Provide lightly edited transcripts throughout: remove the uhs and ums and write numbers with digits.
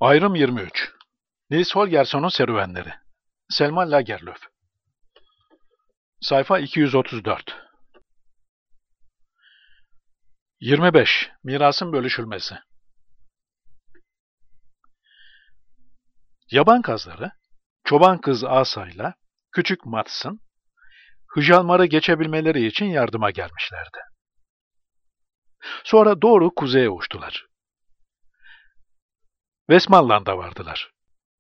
Ayrım 23. Nils Holgersson'un serüvenleri. Selma Lagerlöf. Sayfa 234. 25. Mirasın bölüşülmesi. Yaban kazları, çoban kız Asa'yla küçük Mads'ın Hjalmar'ı geçebilmeleri için yardıma gelmişlerdi. Sonra doğru kuzeye uçtular. Westmanland'a vardılar.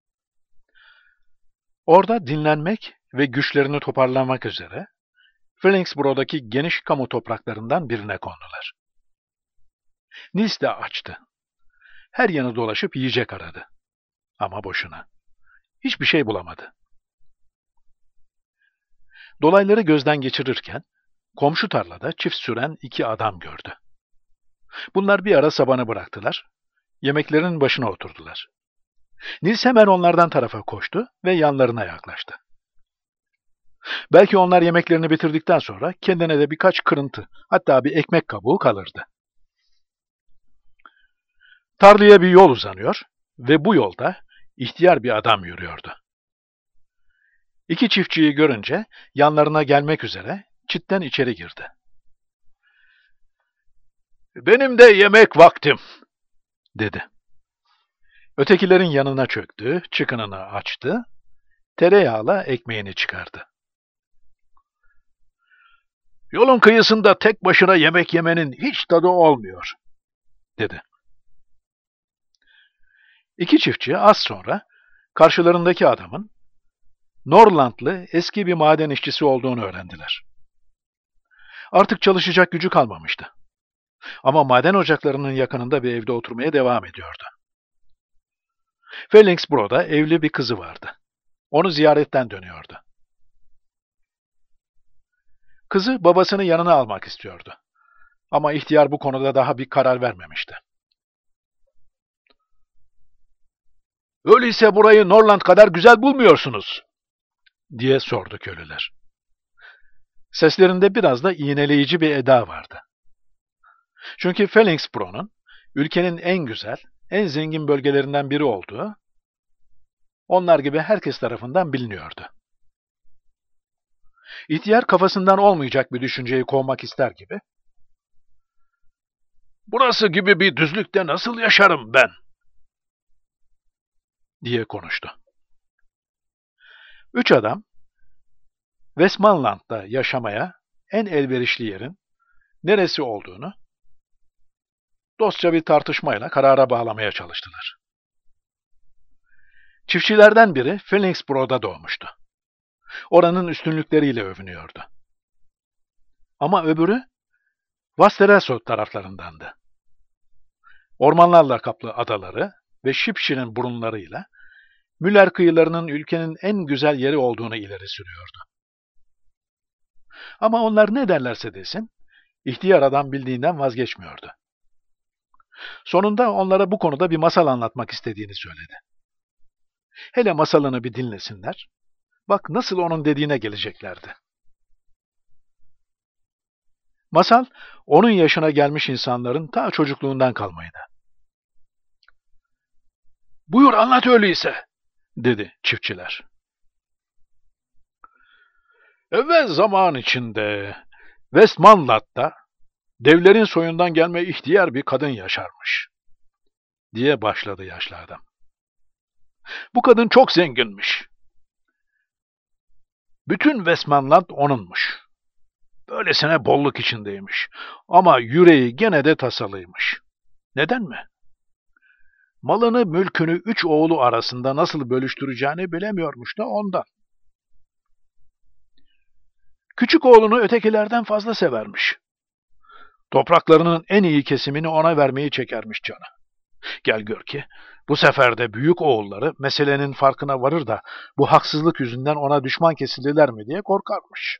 Orada dinlenmek ve güçlerini toparlamak üzere Fellingsbro'daki geniş kamu topraklarından birine kondular. Nils de açtı. Her yanı dolaşıp yiyecek aradı. Ama boşuna. Hiçbir şey bulamadı. Dolayları gözden geçirirken komşu tarlada çift süren iki adam gördü. Bunlar bir ara sabanı bıraktılar, yemeklerinin başına oturdular. Nils hemen onlardan tarafa koştu ve yanlarına yaklaştı. Belki onlar yemeklerini bitirdikten sonra kendine de birkaç kırıntı, hatta bir ekmek kabuğu kalırdı. Tarlaya bir yol uzanıyor ve bu yolda ihtiyar bir adam yürüyordu. İki çiftçiyi görünce yanlarına gelmek üzere çitten içeri girdi. "Benim de yemek vaktim," dedi. Ötekilerin yanına çöktü, çıkınını açtı, tereyağla ekmeğini çıkardı. "Yolun kıyısında tek başına yemek yemenin hiç tadı olmuyor," dedi. İki çiftçi az sonra karşılarındaki adamın Norlandlı eski bir maden işçisi olduğunu öğrendiler. Artık çalışacak gücü kalmamıştı. Ama maden ocaklarının yakınında bir evde oturmaya devam ediyordu. Fellingsbro'da evli bir kızı vardı. Onu ziyaretten dönüyordu. Kızı babasını yanına almak istiyordu. Ama ihtiyar bu konuda daha bir karar vermemişti. "Öyleyse burayı Norland kadar güzel bulmuyorsunuz," diye sordu köylüler. Seslerinde biraz da iğneleyici bir eda vardı. Çünkü Fellingsbro'nun ülkenin en güzel, en zengin bölgelerinden biri olduğu, onlar gibi herkes tarafından biliniyordu. İhtiyar kafasından olmayacak bir düşünceyi kovmak ister gibi, "Burası gibi bir düzlükte nasıl yaşarım ben?" diye konuştu. Üç adam, Westmanland'da yaşamaya en elverişli yerin neresi olduğunu dostça bir tartışmayla karara bağlamaya çalıştılar. Çiftçilerden biri Fellingsbro'da doğmuştu. Oranın üstünlükleriyle övünüyordu. Ama öbürü Vasteresot taraflarındandı. Ormanlarla kaplı adaları ve şipşirin burunlarıyla Müller kıyılarının ülkenin en güzel yeri olduğunu ileri sürüyordu. Ama onlar ne derlerse desin, ihtiyar adam bildiğinden vazgeçmiyordu. Sonunda onlara bu konuda bir masal anlatmak istediğini söyledi. Hele masalını bir dinlesinler, bak nasıl onun dediğine geleceklerdi. Masal, onun yaşına gelmiş insanların ta çocukluğundan kalmaydı. "Buyur anlat öyleyse," dedi çiftçiler. "Evvel zaman içinde Westmanland'da devlerin soyundan gelme ihtiyar bir kadın yaşarmış," diye başladı yaşlı adam. "Bu kadın çok zenginmiş. Bütün Westmanland onunmuş. Böylesine bolluk içindeymiş. Ama yüreği gene de tasalıymış. Neden mi? Malını, mülkünü üç oğlu arasında nasıl bölüştüreceğini bilemiyormuş da ondan. Küçük oğlunu ötekilerden fazla severmiş. Topraklarının en iyi kesimini ona vermeyi çekermiş canı. Gel gör ki bu sefer de büyük oğulları meselenin farkına varır da bu haksızlık yüzünden ona düşman kesilirler mi diye korkarmış.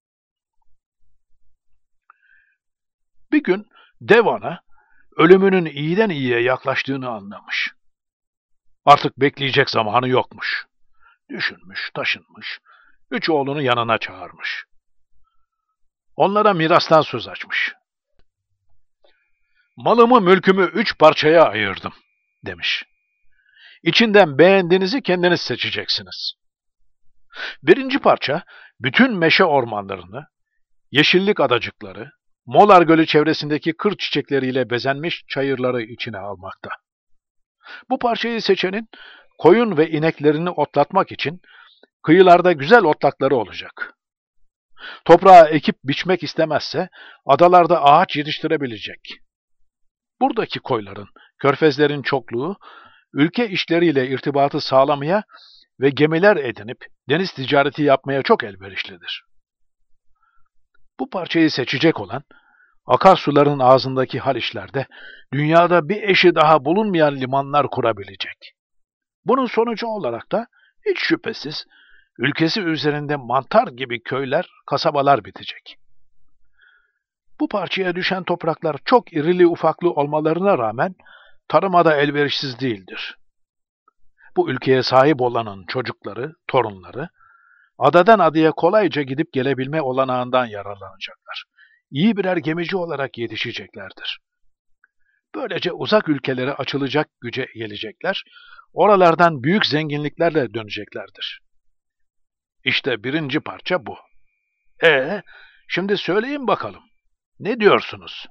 Bir gün dev ana ölümünün iyiden iyiye yaklaştığını anlamış. Artık bekleyecek zamanı yokmuş. Düşünmüş, taşınmış, üç oğlunu yanına çağırmış. Onlara mirastan söz açmış. "Malımı, mülkümü üç parçaya ayırdım," demiş. İçinden beğendiğinizi kendiniz seçeceksiniz. Birinci parça, bütün meşe ormanlarını, yeşillik adacıkları, Molar Gölü çevresindeki kır çiçekleriyle bezenmiş çayırları içine almakta. Bu parçayı seçenin, koyun ve ineklerini otlatmak için kıyılarda güzel otlakları olacak. Toprağa ekip biçmek istemezse, adalarda ağaç yetiştirebilecek. Buradaki koyların, körfezlerin çokluğu, ülke işleriyle irtibatı sağlamaya ve gemiler edinip deniz ticareti yapmaya çok elverişlidir. Bu parçayı seçecek olan, akarsuların ağzındaki Haliçler'de dünyada bir eşi daha bulunmayan limanlar kurabilecek. Bunun sonucu olarak da hiç şüphesiz ülkesi üzerinde mantar gibi köyler, kasabalar bitecek. Bu parçaya düşen topraklar çok irili ufaklı olmalarına rağmen tarıma da elverişsiz değildir. Bu ülkeye sahip olanın çocukları, torunları, adadan adaya kolayca gidip gelebilme olanağından yararlanacaklar. İyi birer gemici olarak yetişeceklerdir. Böylece uzak ülkelere açılacak güce gelecekler, oralardan büyük zenginliklerle döneceklerdir. İşte birinci parça bu. Şimdi söyleyin bakalım, ne diyorsunuz?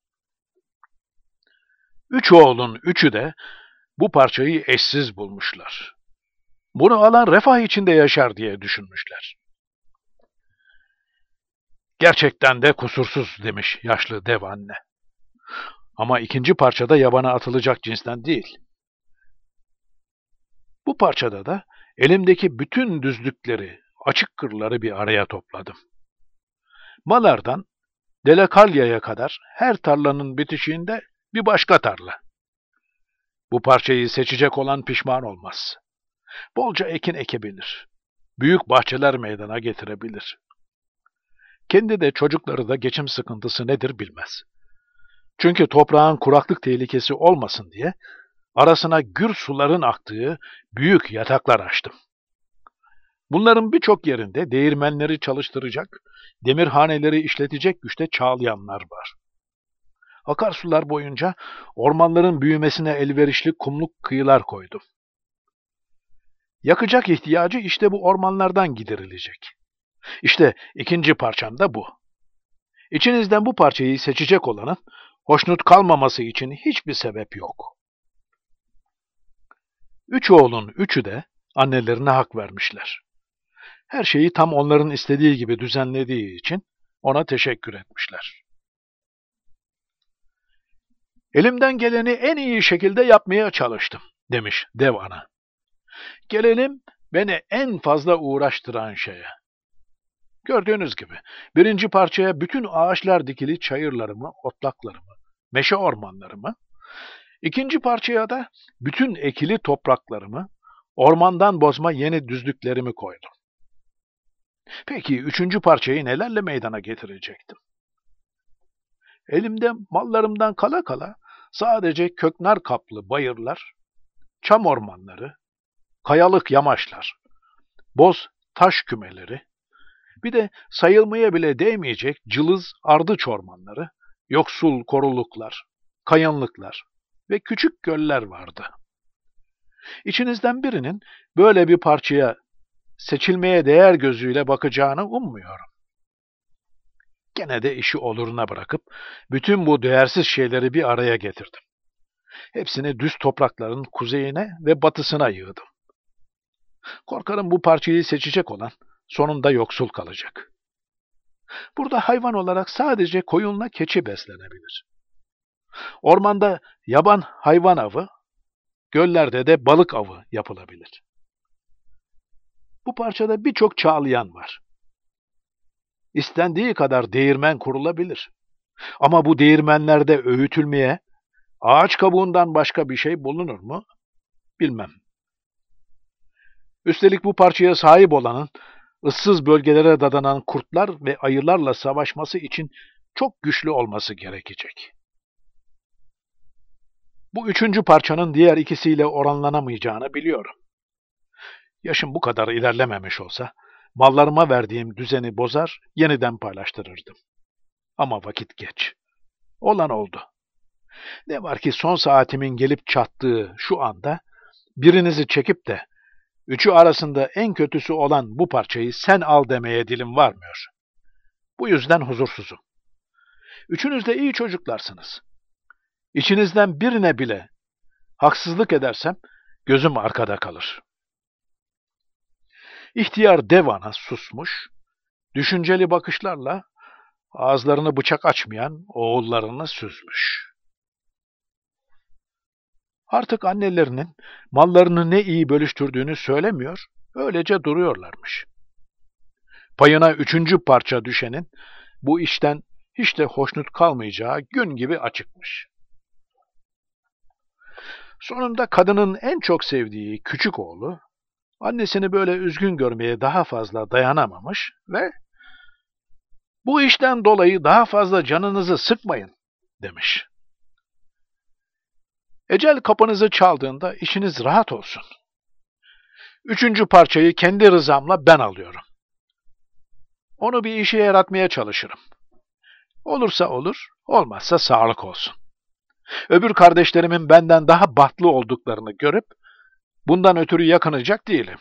Üç oğlun üçü de bu parçayı eşsiz bulmuşlar. Bunu alan refah içinde yaşar diye düşünmüşler. Gerçekten de kusursuz demiş yaşlı dev anne. Ama ikinci parçada yabana atılacak cinsten değil. Bu parçada da elimdeki bütün düzlükleri, açık kırları bir araya topladım. Malardan Delakalya'ya kadar her tarlanın bitişiğinde bir başka tarla. Bu parçayı seçecek olan pişman olmaz. Bolca ekin ekebilir. Büyük bahçeler meydana getirebilir. Kendi de çocukları da geçim sıkıntısı nedir bilmez. Çünkü toprağın kuraklık tehlikesi olmasın diye arasına gür suların aktığı büyük yataklar açtım. Bunların birçok yerinde değirmenleri çalıştıracak, demirhaneleri işletecek güçte çağlayanlar var. Akarsular boyunca ormanların büyümesine elverişli kumluk kıyılar koydum. Yakacak ihtiyacı işte bu ormanlardan giderilecek. İşte ikinci parçam da bu. İçinizden bu parçayı seçecek olanın hoşnut kalmaması için hiçbir sebep yok. Üç oğlun üçü de annelerine hak vermişler. Her şeyi tam onların istediği gibi düzenlediği için ona teşekkür etmişler. Elimden geleni en iyi şekilde yapmaya çalıştım, demiş dev ana. Gelelim beni en fazla uğraştıran şeye. Gördüğünüz gibi birinci parçaya bütün ağaçlar dikili çayırlarımı, otlaklarımı, meşe ormanlarımı, ikinci parçaya da bütün ekili topraklarımı, ormandan bozma yeni düzlüklerimi koydum. Peki üçüncü parçayı nelerle meydana getirecektim? Elimde mallarımdan kala kala sadece köknar kaplı bayırlar, çam ormanları, kayalık yamaçlar, boz taş kümeleri, bir de sayılmaya bile değmeyecek cılız ardıç ormanları, yoksul koruluklar, kayanlıklar ve küçük göller vardı. İçinizden birinin böyle bir parçaya seçilmeye değer gözüyle bakacağını ummuyorum. Gene de işi oluruna bırakıp bütün bu değersiz şeyleri bir araya getirdim. Hepsini düz toprakların kuzeyine ve batısına yığdım. Korkarım bu parçayı seçecek olan sonunda yoksul kalacak. Burada hayvan olarak sadece koyunla keçi beslenebilir. Ormanda yaban hayvan avı, göllerde de balık avı yapılabilir. Bu parçada birçok çağlayan var. İstendiği kadar değirmen kurulabilir. Ama bu değirmenlerde öğütülmeye ağaç kabuğundan başka bir şey bulunur mu? Bilmem. Üstelik bu parçaya sahip olanın ıssız bölgelere dadanan kurtlar ve ayılarla savaşması için çok güçlü olması gerekecek. Bu üçüncü parçanın diğer ikisiyle oranlanamayacağını biliyorum. Yaşım bu kadar ilerlememiş olsa, mallarıma verdiğim düzeni bozar, yeniden paylaştırırdım. Ama vakit geç. Olan oldu. Ne var ki son saatimin gelip çattığı şu anda, Birinizi çekip de üçü arasında en kötüsü olan bu parçayı sen al demeye dilim varmıyor. Bu yüzden huzursuzum. Üçünüz de iyi çocuklarsınız. İçinizden birine bile haksızlık edersem gözüm arkada kalır. İhtiyar dev ana susmuş, düşünceli bakışlarla ağızlarını bıçak açmayan oğullarını süzmüş. Artık annelerinin mallarını ne iyi bölüştürdüğünü söylemiyor, öylece duruyorlarmış. Payına üçüncü parça düşenin bu işten hiç de hoşnut kalmayacağı gün gibi açıkmış. Sonunda kadının en çok sevdiği küçük oğlu, annesini böyle üzgün görmeye daha fazla dayanamamış ve "Bu işten dolayı daha fazla canınızı sıkmayın," demiş. "Ecel kapınızı çaldığında işiniz rahat olsun. Üçüncü parçayı kendi rızamla ben alıyorum. Onu bir işe yaratmaya çalışırım. Olursa olur, olmazsa sağlık olsun. Öbür kardeşlerimin benden daha bahtlı olduklarını görüp bundan ötürü yakınacak değilim."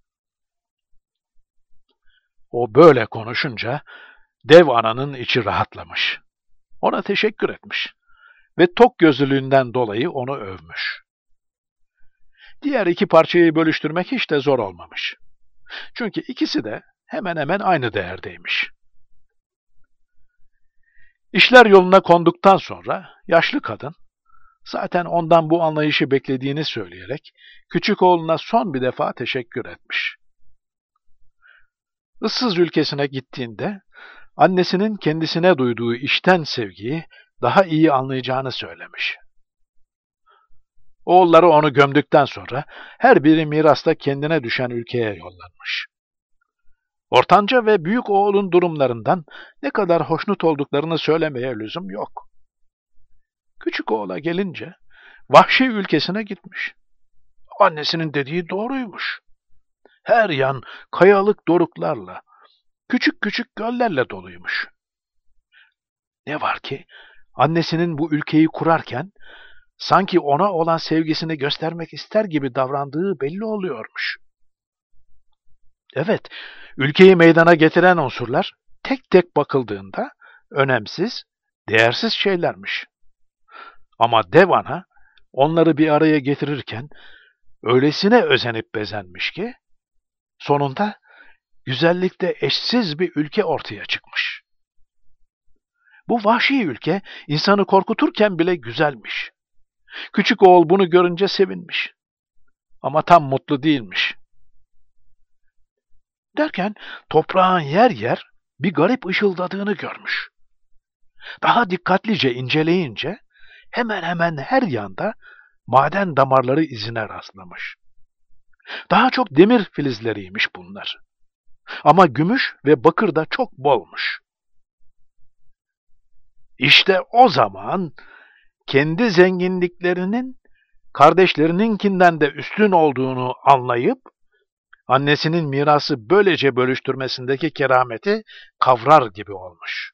O böyle konuşunca dev ananın içi rahatlamış. Ona teşekkür etmiş ve tok gözlülüğünden dolayı onu övmüş. Diğer iki parçayı bölüştürmek hiç de zor olmamış. Çünkü ikisi de hemen hemen aynı değerdeymiş. İşler yoluna konduktan sonra yaşlı kadın, zaten ondan bu anlayışı beklediğini söyleyerek küçük oğluna son bir defa teşekkür etmiş. Issız ülkesine gittiğinde annesinin kendisine duyduğu içten sevgiyi daha iyi anlayacağını söylemiş. Oğulları onu gömdükten sonra her biri mirasta kendine düşen ülkeye yollanmış. Ortanca ve büyük oğlun durumlarından ne kadar hoşnut olduklarını söylemeye lüzum yok. Küçük oğula gelince vahşi ülkesine gitmiş. Annesinin dediği doğruymuş. Her yan kayalık doruklarla, küçük küçük göllerle doluymuş. Ne var ki annesinin bu ülkeyi kurarken sanki ona olan sevgisini göstermek ister gibi davrandığı belli oluyormuş. Evet, ülkeyi meydana getiren unsurlar tek tek bakıldığında önemsiz, değersiz şeylermiş. Ama dev ana onları bir araya getirirken öylesine özenip bezenmiş ki sonunda güzellikte eşsiz bir ülke ortaya çıkmış. Bu vahşi ülke insanı korkuturken bile güzelmiş. Küçük oğul bunu görünce sevinmiş. Ama tam mutlu değilmiş. Derken toprağın yer yer bir garip ışıldadığını görmüş. Daha dikkatlice inceleyince hemen hemen her yanda maden damarları izine rastlamış. Daha çok demir filizleriymiş bunlar. Ama gümüş ve bakır da çok bolmuş. İşte o zaman kendi zenginliklerinin kardeşlerininkinden de üstün olduğunu anlayıp annesinin mirası böylece bölüştürmesindeki kerameti kavrar gibi olmuş.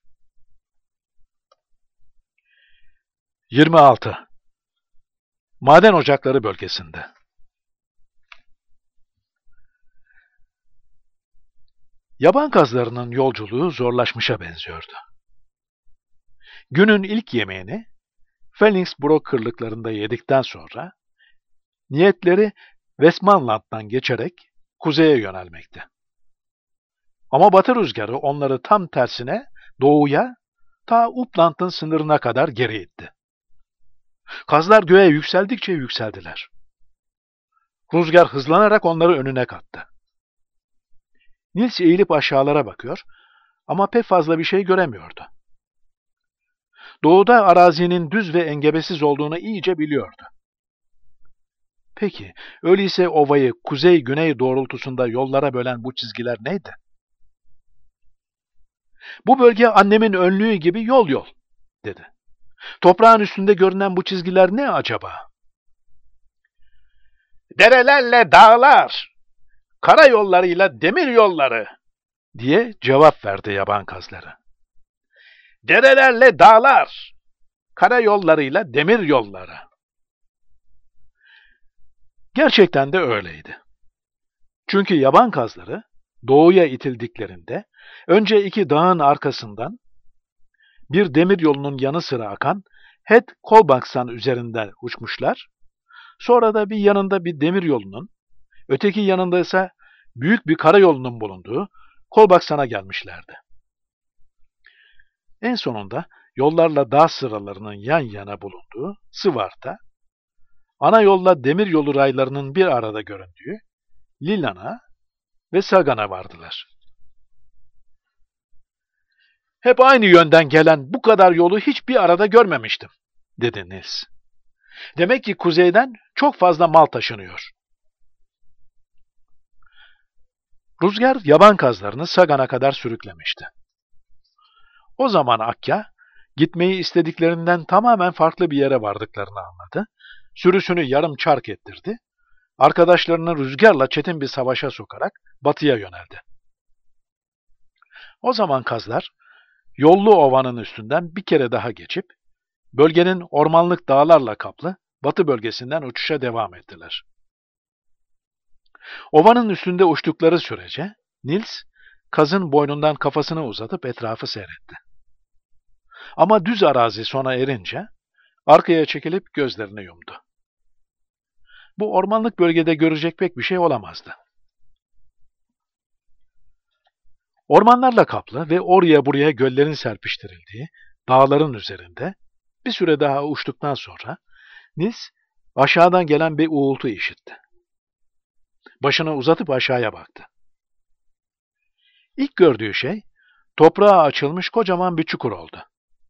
26. Maden ocakları bölgesinde. Yaban kazlarının yolculuğu zorlaşmışa benziyordu. Günün ilk yemeğini Felixbro kırlıklarında yedikten sonra niyetleri Westmanland'dan geçerek kuzeye yönelmekti. Ama batı rüzgarı onları tam tersine doğuya, ta Uppland'ın sınırına kadar geri itti. Kazlar göğe yükseldikçe yükseldiler. Rüzgar hızlanarak onları önüne kattı. Nils eğilip aşağılara bakıyor ama pek fazla bir şey göremiyordu. Doğuda arazinin düz ve engebesiz olduğunu iyice biliyordu. Peki, öyleyse ovayı kuzey-güney doğrultusunda yollara bölen bu çizgiler neydi? "Bu bölge annemin önlüğü gibi yol yol," dedi. "Toprağın üstünde görünen bu çizgiler ne acaba?" "Derelerle dağlar, karayollarıyla demir yolları," diye cevap verdi yaban kazları. "Derelerle dağlar, karayollarıyla demir yolları." Gerçekten de öyleydi. Çünkü yaban kazları doğuya itildiklerinde önce iki dağın arkasından bir demir yolunun yanı sıra akan Het Kolbaksan üzerinden uçmuşlar. Sonra da bir yanında bir demir yolunun, öteki yanında ise büyük bir karayolunun bulunduğu Kolbaksan'a gelmişlerdi. En sonunda yollarla dağ sıralarının yan yana bulunduğu Sıvart'a, ana yolla demir yolu raylarının bir arada göründüğü Lilan'a ve Sagan'a vardılar. Hep aynı yönden gelen bu kadar yolu hiçbir arada görmemiştim, dedi Nils. Demek ki kuzeyden çok fazla mal taşınıyor. Rüzgar yaban kazlarını Sagan'a kadar sürüklemişti. O zaman Akya, gitmeyi istediklerinden tamamen farklı bir yere vardıklarını anladı. Sürüsünü yarım çark ettirdi. Arkadaşlarını rüzgarla çetin bir savaşa sokarak batıya yöneldi. O zaman kazlar, Yollu Ova'nın üstünden bir kere daha geçip, bölgenin ormanlık dağlarla kaplı batı bölgesinden uçuşa devam ettiler. Ovanın üstünde uçtukları sürece Nils, kazın boynundan kafasını uzatıp etrafı seyretti. Ama düz arazi sona erince arkaya çekilip gözlerini yumdu. Bu ormanlık bölgede görecek pek bir şey olamazdı. Ormanlarla kaplı ve oraya buraya göllerin serpiştirildiği dağların üzerinde bir süre daha uçtuktan sonra Nils aşağıdan gelen bir uğultu işitti. Başını uzatıp aşağıya baktı. İlk gördüğü şey toprağa açılmış kocaman bir çukur oldu.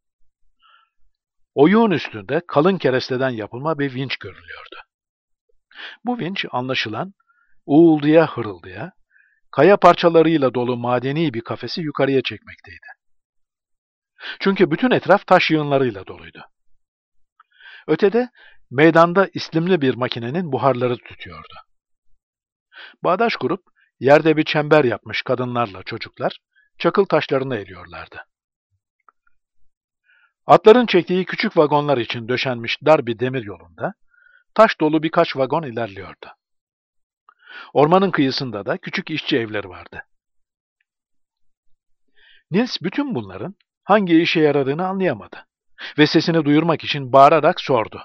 Oyuğun üstünde kalın keresteden yapılma bir vinç görülüyordu. Bu vinç anlaşılan uğulduya hırıldıya, kaya parçalarıyla dolu madeni bir kafesi yukarıya çekmekteydi. Çünkü bütün etraf taş yığınlarıyla doluydu. Ötede meydanda islimli bir makinenin buharları tütüyordu. Bağdaş kurup yerde bir çember yapmış kadınlarla çocuklar çakıl taşlarını eliyorlardı. Atların çektiği küçük vagonlar için döşenmiş dar bir demir yolunda taş dolu birkaç vagon ilerliyordu. Ormanın kıyısında da küçük işçi evleri vardı. Nils bütün bunların hangi işe yaradığını anlayamadı ve sesini duyurmak için bağırarak sordu.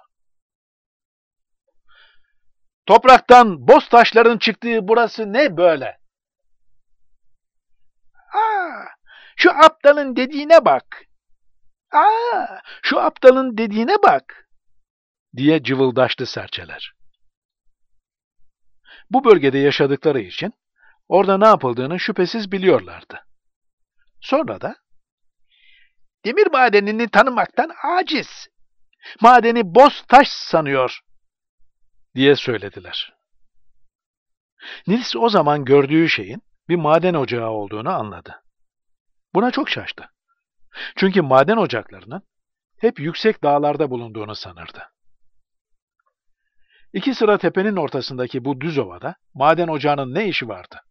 Topraktan boz taşların çıktığı burası ne böyle? Aa, şu aptalın dediğine bak. Şu aptalın dediğine bak, diye cıvıldaştı serçeler. Bu bölgede yaşadıkları için orada ne yapıldığını şüphesiz biliyorlardı. Sonra da, demir madenini tanımaktan aciz, madeni boz taş sanıyor, diye söylediler. Nils o zaman gördüğü şeyin bir maden ocağı olduğunu anladı. Buna çok şaştı. Çünkü maden ocaklarının hep yüksek dağlarda bulunduğunu sanırdı. İki sıra tepenin ortasındaki bu düz ovada maden ocağının ne işi vardı?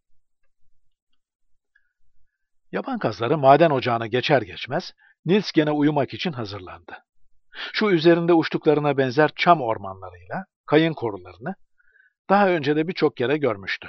Yaban kazları maden ocağını geçer geçmez Nils gene uyumak için hazırlandı. Şu üzerinde uçtuklarına benzer çam ormanlarıyla kayın korularını daha önce de birçok kere görmüştü.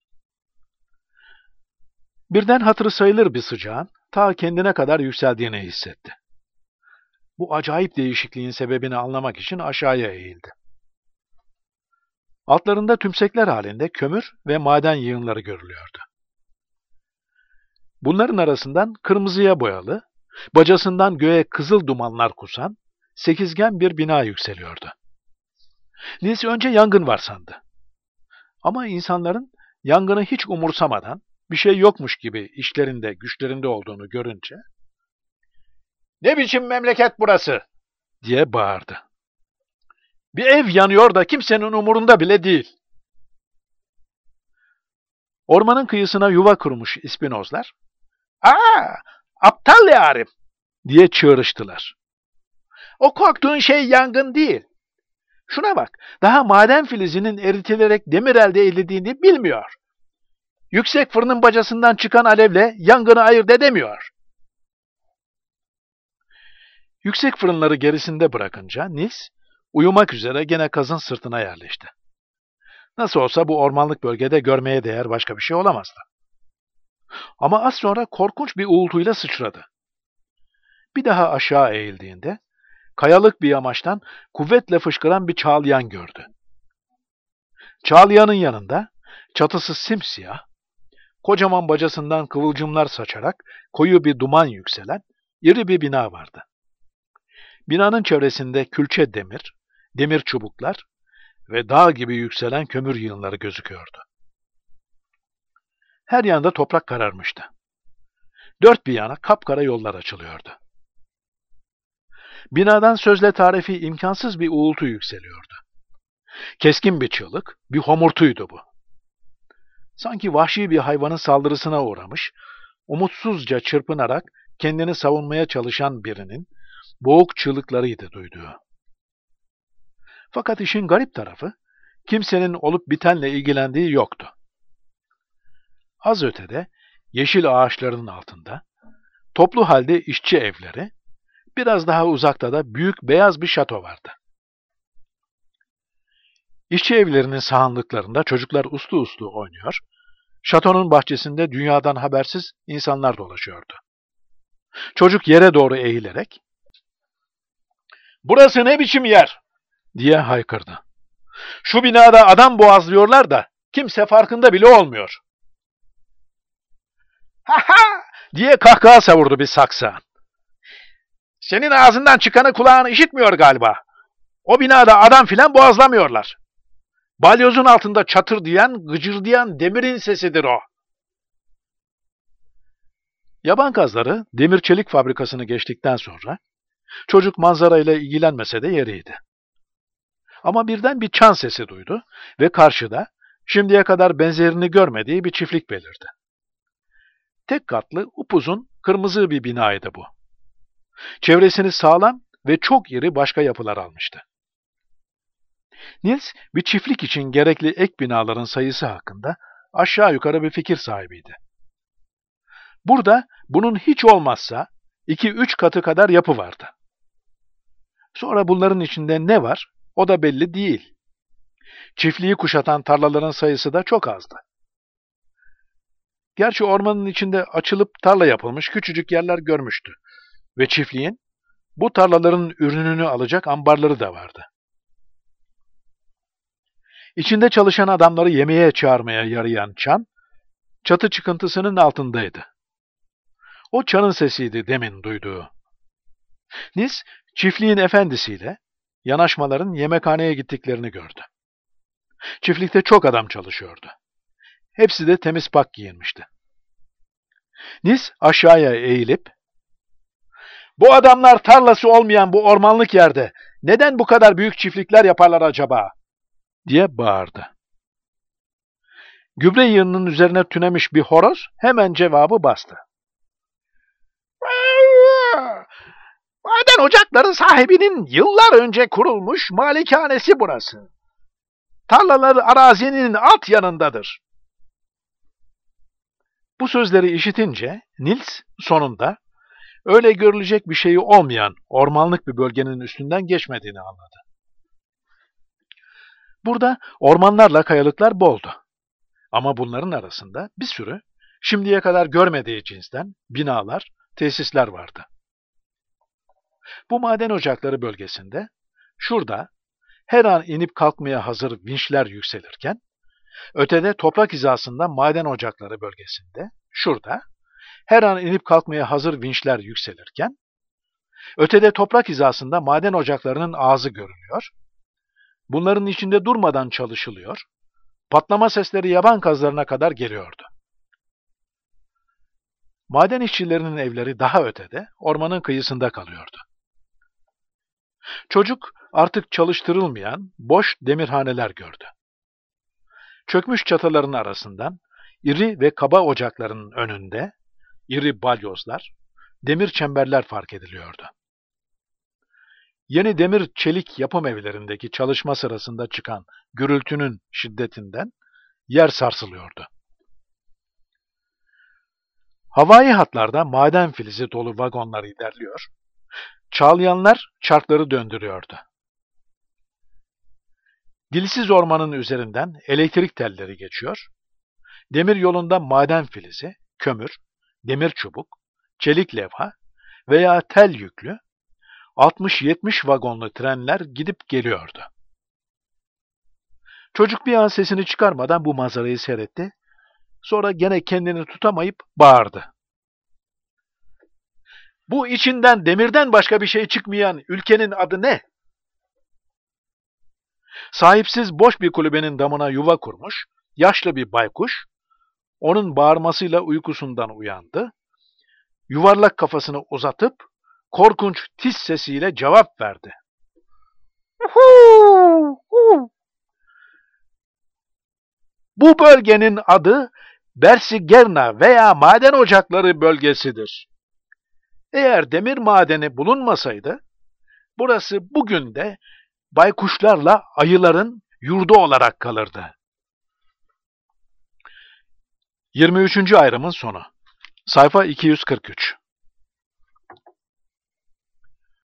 Birden hatırı sayılır bir sıcağın ta kendine kadar yükseldiğini hissetti. Bu acayip değişikliğin sebebini anlamak için aşağıya eğildi. Altlarında tümsekler halinde kömür ve maden yığınları görülüyordu. Bunların arasından kırmızıya boyalı, bacasından göğe kızıl dumanlar kusan, sekizgen bir bina yükseliyordu. Nils önce yangın var sandı. Ama insanların yangını hiç umursamadan, bir şey yokmuş gibi işlerinde, güçlerinde olduğunu görünce, "Ne biçim memleket burası?" diye bağırdı. "Bir ev yanıyor da kimsenin umurunda bile değil." Ormanın kıyısına yuva kurmuş ispinozlar, aptal yarim!" diye çığırıştılar. "O korktuğun şey yangın değil. Şuna bak, daha maden filizinin eritilerek demir elde edildiğini bilmiyor. Yüksek fırının bacasından çıkan alevle yangını ayırt edemiyor." Yüksek fırınları gerisinde bırakınca Nils, uyumak üzere gene kazın sırtına yerleşti. Nasıl olsa bu ormanlık bölgede görmeye değer başka bir şey olamazdı. Ama az sonra korkunç bir uğultuyla sıçradı. Bir daha aşağı eğildiğinde, kayalık bir yamaçtan kuvvetle fışkıran bir çağlayan gördü. Çağlayanın yanında, çatısı simsiyah, kocaman bacasından kıvılcımlar saçarak koyu bir duman yükselen iri bir bina vardı. Binanın çevresinde külçe demir, demir çubuklar ve dağ gibi yükselen kömür yığınları gözüküyordu. Her yanda toprak kararmıştı. Dört bir yana kapkara yollar açılıyordu. Binadan sözle tarifi imkansız bir uğultu yükseliyordu. Keskin bir çığlık, bir homurtuydu bu. Sanki vahşi bir hayvanın saldırısına uğramış, umutsuzca çırpınarak kendini savunmaya çalışan birinin boğuk çığlıklarıydı duyduğu. Fakat işin garip tarafı, kimsenin olup bitenle ilgilendiği yoktu. Az ötede, yeşil ağaçların altında, toplu halde işçi evleri, biraz daha uzakta da büyük beyaz bir şato vardı. İşçi evlerinin sahanlıklarında çocuklar uslu uslu oynuyor, şatonun bahçesinde dünyadan habersiz insanlar dolaşıyordu. Çocuk yere doğru eğilerek, "Burası ne biçim yer?" diye haykırdı. "Şu binada adam boğazlıyorlar da kimse farkında bile olmuyor." "Ha ha!" diye kahkaha savurdu bir saksa. "Senin ağzından çıkanı kulağın işitmiyor galiba. O binada adam filan boğazlamıyorlar. Balyozun altında çatırdayan, gıcırdayan demirin sesidir o." Yaban kazları demir çelik fabrikasını geçtikten sonra çocuk manzarayla ilgilenmese de yeriydi. Ama birden bir çan sesi duydu ve karşıda şimdiye kadar benzerini görmediği bir çiftlik belirdi. Tek katlı, upuzun, kırmızı bir binaydı bu. Çevresini sağlam ve çok iri başka yapılar almıştı. Niels, bir çiftlik için gerekli ek binaların sayısı hakkında aşağı yukarı bir fikir sahibiydi. Burada bunun hiç olmazsa 2-3 katı kadar yapı vardı. Sonra bunların içinde ne var, o da belli değil. Çiftliği kuşatan tarlaların sayısı da çok azdı. Gerçi ormanın içinde açılıp tarla yapılmış küçücük yerler görmüştü ve çiftliğin bu tarlaların ürününü alacak ambarları da vardı. İçinde çalışan adamları yemeğe çağırmaya yarayan çan, çatı çıkıntısının altındaydı. O çanın sesiydi demin duyduğu. Nis, çiftliğin efendisiyle yanaşmaların yemekhaneye gittiklerini gördü. Çiftlikte çok adam çalışıyordu. Hepsi de temiz pak giyinmişti. Nis aşağıya eğilip, "Bu adamlar tarlası olmayan bu ormanlık yerde neden bu kadar büyük çiftlikler yaparlar acaba?" diye bağırdı. Gübre yığınının üzerine tünemiş bir horoz hemen cevabı bastı. "Maden ocakları sahibinin yıllar önce kurulmuş malikanesi burası. Tarlaları arazinin alt yanındadır." Bu sözleri işitince Niels sonunda öyle görülecek bir şeyi olmayan ormanlık bir bölgenin üstünden geçmediğini anladı. Burada ormanlarla kayalıklar boldu. Ama bunların arasında bir sürü şimdiye kadar görmediği cinsten binalar, tesisler vardı. Bu maden ocakları bölgesinde şurada her an inip kalkmaya hazır vinçler yükselirken, ötede toprak hizasında maden ocakları bölgesinde şurada her an inip kalkmaya hazır vinçler yükselirken, ötede toprak hizasında maden ocaklarının ağzı görünüyor, bunların içinde durmadan çalışılıyor, patlama sesleri yaban kazlarına kadar geliyordu. Maden işçilerinin evleri daha ötede, ormanın kıyısında kalıyordu. Çocuk artık çalıştırılmayan boş demirhaneler gördü. Çökmüş çatıların arasından iri ve kaba ocakların önünde iri balyozlar, demir çemberler fark ediliyordu. Yeni demir çelik yapım evlerindeki çalışma sırasında çıkan gürültünün şiddetinden yer sarsılıyordu. Havai hatlarda maden filizi dolu vagonlar ilerliyor, çağlayanlar çarkları döndürüyordu. Dilsiz ormanın üzerinden elektrik telleri geçiyor, demir yolunda maden filizi, kömür, demir çubuk, çelik levha veya tel yüklü 60-70 vagonlu trenler gidip geliyordu. Çocuk bir an sesini çıkarmadan bu manzarayı seyretti. Sonra gene kendini tutamayıp bağırdı. Bu içinden demirden başka bir şey çıkmayan ülkenin adı ne? Sahipsiz boş bir kulübenin damına yuva kurmuş, yaşlı bir baykuş, onun bağırmasıyla uykusundan uyandı, yuvarlak kafasını uzatıp korkunç tiz sesiyle cevap verdi. Bu bölgenin adı Bersigerna veya maden ocakları bölgesidir. Eğer demir madeni bulunmasaydı, burası bugün de baykuşlarla ayıların yurdu olarak kalırdı. 23. ayrımın sonu. Sayfa 243.